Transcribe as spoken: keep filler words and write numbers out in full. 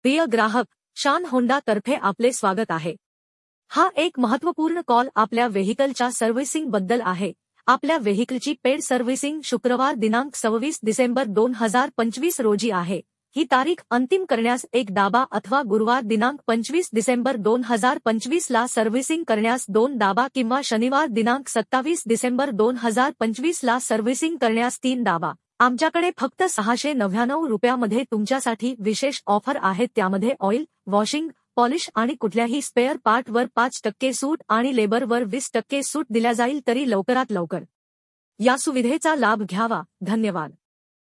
प्रिय ग्राहक, शान होंडा तर्फे आपले स्वागत आहे। हा एक महत्त्वपूर्ण कॉल आपल्या व्हेइकलच्या सर्व्हिसिंग बद्दल आहे। आपल्या व्हेइकलची पेड सर्व्हिसिंग शुक्रवार दिनांक सव्वीस डिसेंबर दोन हजार पंचवीस रोजी आहे। ही तारीख अंतिम करण्यास एक दाबा अथवा गुरुवार दिनांक पंचवीस डिसेंबर दोन हजार पंचवीस ला सर्व्हिसिंग करण्यास दोन दाबा किंवा शनिवार दिनांक सत्तावीस डिसेंबर दोन हजार पंचवीस ला सर्व्हिसिंग करण्यास तीन दाबा। आमच्याकडे फक्त सहाशे नव्याण्णव रुपयामध्ये तुमच्यासाठी विशेष ऑफर आहेत, त्यामध्ये ऑइल, वॉशिंग, पॉलिश आणि कुठल्याही स्पेअर पार्टवर पाच टक्के सूट आणि लेबरवर वीस टक्के सूट दिल्या जाईल, तरी लवकरात लवकर या सुविधेचा लाभ घ्यावा। धन्यवाद।